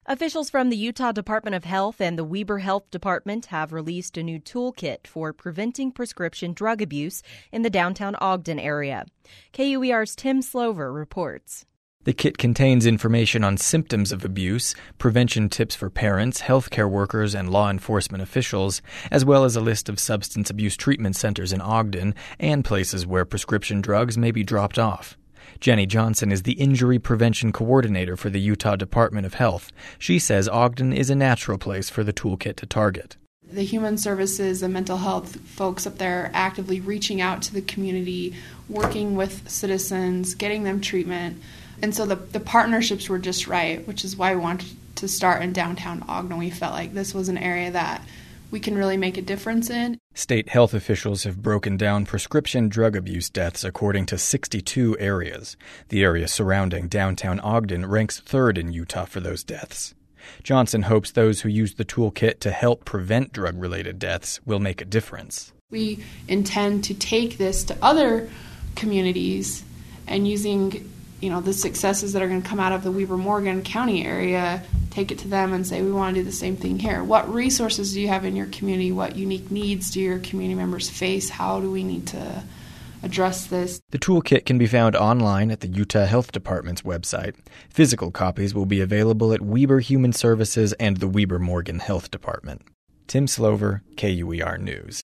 Officials from the Utah Department of Health and the Weber Health Department have released a new toolkit for preventing prescription drug abuse in the downtown Ogden area. KUER's Tim Slover reports. The kit contains information on symptoms of abuse, prevention tips for parents, healthcare workers, and law enforcement officials, as well as a list of substance abuse treatment centers in Ogden and places where prescription drugs may be dropped off. Jenny Johnson is the Injury Prevention Coordinator for the Utah Department of Health. She says Ogden is a natural place for the toolkit to target. The human services and mental health folks up there are actively reaching out to the community, working with citizens, getting them treatment. And so the partnerships were just right, which is why we wanted to start in downtown Ogden. We felt like this was an area that we can really make a difference in. State health officials have broken down prescription drug abuse deaths according to 62 areas. The area surrounding downtown Ogden ranks third in Utah for those deaths. Johnson hopes those who use the toolkit to help prevent drug-related deaths will make a difference. We intend to take this to other communities and using the successes that are going to come out of the Weber-Morgan County area, take it to them and say, we want to do the same thing here. What resources do you have in your community? What unique needs do your community members face? How do we need to address this? The toolkit can be found online at the Utah Health Department's website. Physical copies will be available at Weber Human Services and the Weber-Morgan Health Department. Tim Slover, KUER News.